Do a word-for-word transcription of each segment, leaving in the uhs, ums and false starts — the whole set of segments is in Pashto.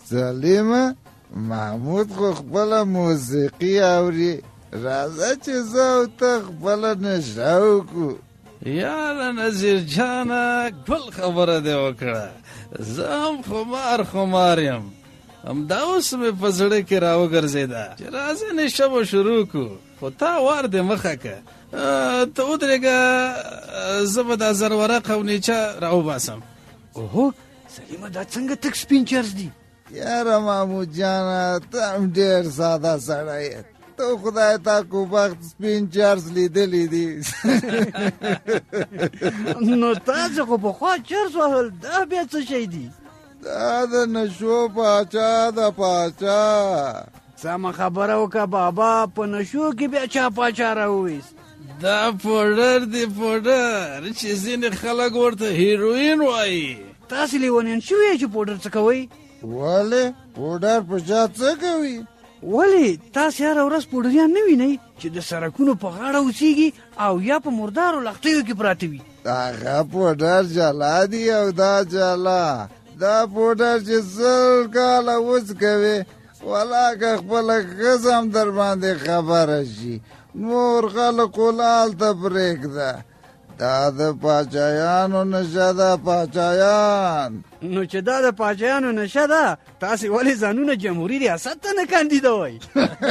سلیمه محمود خو خپله موسیقي اوري، راځه چې زه او ته خپله نشه وکړو. یاره نظیر جانه ګل خبره دې وکړه، زه هم خمار خمار یم، همدا اوس مې په زړه کې راوګرځېده چې راځه نشه به شروع کړو، خو تا وار دې مخه که. ته ودرېږه، زه به دا زرورق او نیچه راوباسم. اوهو سلیمه دا څنګه تک سپین چرس دی؟ یاره محمود جانه ته هم ډېر ساده سړی یې، ته خدای تا کو بخت سپین چرس لیدلی دی. نو تاسو خو پخوا چرس وهل، دا بیا څه شی دی؟ دا د نشو پاچا د پاچا. سمه خبره وکړه بابا، په نشو کې بیا چا پاچا راوویست؟ دا پوډر دی پوډر چې ځینې خلک ورته هیروین وایي. تاسې لیونیان شوي چې پوډر څه کوئ؟ ولې پوډر په چا څه کوي؟ ولې تاسې هره ورځ پوډریان نه وینئ چې د سړکونو په غاړه اوسېږي او یا په مردارو لښتیو کې پراته وي؟ هغه پوډر جلا دی او دا جلا. دا پوډر چې سل کاله وڅکوي، ولاکه خپله ښځه هم در باندې خبره شي، نور خلکو لال ته پرېږده. دا د پاچایانو نشه ده پاچایان. نو چې دا د پاچایانو نشه ده، تاسې ولې ځانونه جمهوري ریاست ته نه کاندیدوئ؟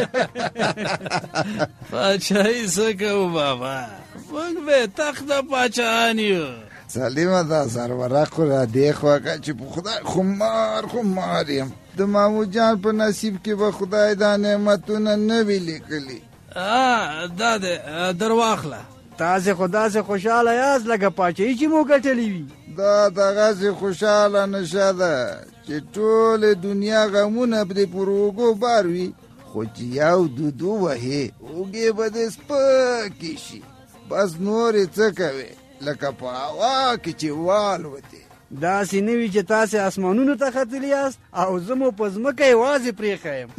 پاچایي څه کوو بابا، موږ به تخته پاچایان یو. سلیمه دا زرورق خو را دې خوا که چې په خدای خمار خمار یم، د محمود جان په نصیب کې به خدای دا نعمتونه نه وي لیکلي. دا دی در واخله. تاسې خو داسې خوشحاله یاست لکه پاچایي چې مو ګټلې وي. دا دغسې خوشحاله نشه ده چې ټولې دنیا غمونه پرې پر اوږو بار وي، خو چې یو دودو وهې اوږې به دې سپکې شي، بس نورې څه کوې لکه په هوا کې چې والوتې. داسې نه وي چې تاسې اسمانونو ته ختلي یاست او زه مو په ځمکه یوازې پرېښی یم.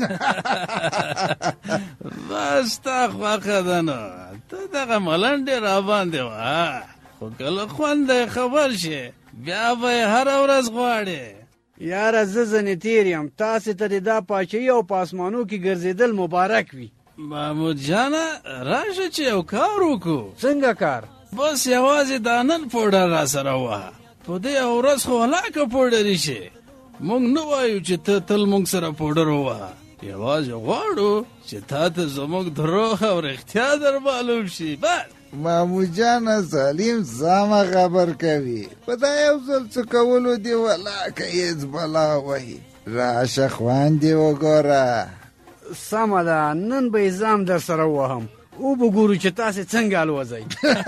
بس تا خوښه ده نو، ته دغه ملنډې راباندې وه، خو کله خوند دی خبر شي بیا به یې هره ورځ غواړې. یاره زه ځنې تېر یم، تاسې ته د دا پاچایي او په اسمانو کې ګرځېدل مبارک وي. محمود جانه راشه چې یو کار وکړو. څنګه کار؟ بس یوازې دا نن پوډر را سره وه، په دې ورځ خو هلاکه پوډري شي. موږ نه وایو چې ته تل موږ سره پوډر ووهه، یوازې غواړو چې تا ته زموږ دروغ او رښتیا در معلوم شي. بس محمود جان سلیم سمه خبر کوي، په دا یو ځل څه کولو دې ولاکه هېڅ بلا وهي. راشه خوند دې وګوره. سمه ده، نن به یې ځام در سره ووهم، او به ګورو چې تاسې څنګه الوځئ.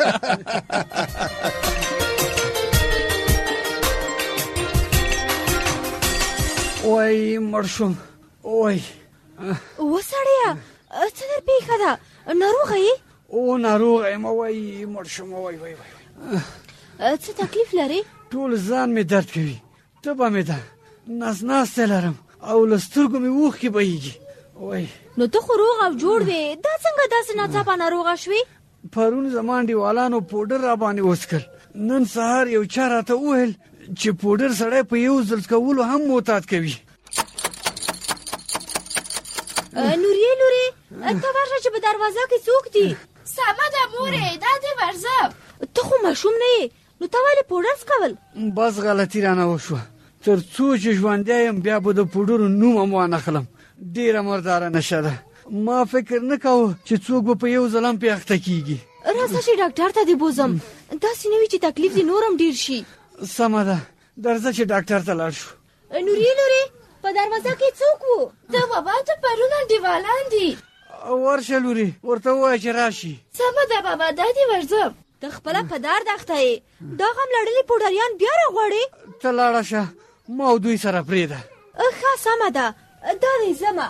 وای مړ شوم، وای. وسړیه څه در پېښه ده، ناروغه یې؟ او ناروغه یم، وای مړ شوم، وای وای وای. څه تکلیف لرې؟ ټول ځان مې درد کوي، تبه مې ده، نس ناستی لرم او له سترګو مې اوښکې بهیږي. وای نو ته خو روغ او جوړ وې، دا څنګه داسې ناڅاپه ناروغه شوې؟ پرون زما انډیوالانو پوډر را باندې وڅکل، نن سهار یو چا راته وویل چې پوډر سړی په یو ځل څکولو هم معتاد کوي. نورې لورې ته ورشه چې په دروازه کې څوک دي؟ سمه ده مورې، دا دې ورځه. ته خو ماشوم نه یې، نو ته ولې پوډر څکول؟ بس غلطي رانه وشوه، تر څو چې ژوندی یم بیا به د پوډرو نوم هم وانخلم. ډېره مرداره نشه ده، ما فکر نه کوه چې څوک به په یو ځل هم پې اخته کېږي. راځه چې ډاکټر ته دې بوزم، داسې نه وي چې تکلیف دې نور هم ډېر شي. سمه ده، درځه چې ډاکټر ته لاړ شو. نورې لورې په دروازه کې څوک و؟ د بابا ته پرون انډیوالان دي. ورشه لورې، ورته ووایه چې راشي. سمه ده بابا، دا دې ورځه. ته خپله په دار دښته یې، دا غم لړلي پوډریان بیا راغواړې؟ ته لاړه شه، ما او دوی سره پرېږده. ښه سمه ده، دا دی ځمه.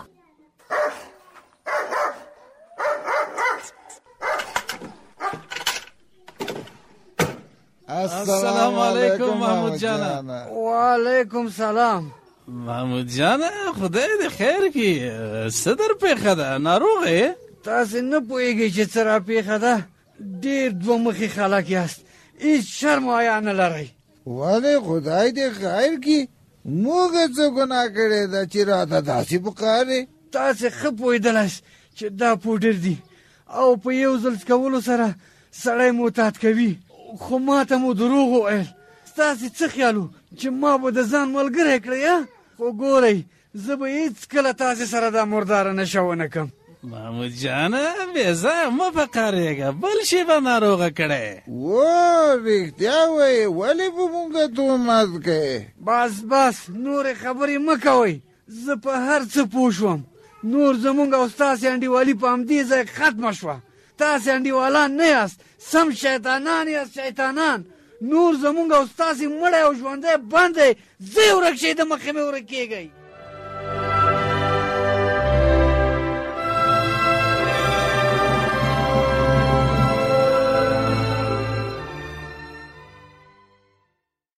السلام علیکم محمود جانه. وعلیکم سلام. محمود جانه خدای دې خیر کړي، څه در پېښه ده، ناروغه یې؟ تاسې نه پوهېږئ چې څه را پېښه ده، ډېر دوه مخي خلک یاست، هېڅ شرم او حیا نه لرئ. ولې خدای دې خیر کړي، موږ څه ګناه کړې ده چې راته داسې پکارې؟ تاسې ښه پوهېدلاست چې دا پوډر دي او په یو ځل څکولو سره سړی معتاد کوي، خو ما ته مو دروغ وویل. ستاسې څه خیال و چې ما به د ځان ملګری کړی؟ خو ګورئ زه به هېڅکله تاسې سره دا مرداره نشه ونه کړم. محمود جانه بې ځایه مه په قهرېږه، بل شي به ناروغه کړی. و رښتیا وایې، ولې په مونږه تهمت کوې؟ بس بس نورې خبرې مه کوئ، زه په هر څه پوه شوم. نور زمونږ او ستاسې انډیوالي په همدې ځای ختمه شوه. تاسې انډیوالان نه یاست، سم شیطانان یاست، شیطانان. نور زمونږ او ستاسې مړی او ژوندی بند دی، ځئ ورک شئ، د مخې مې ورکېږئ.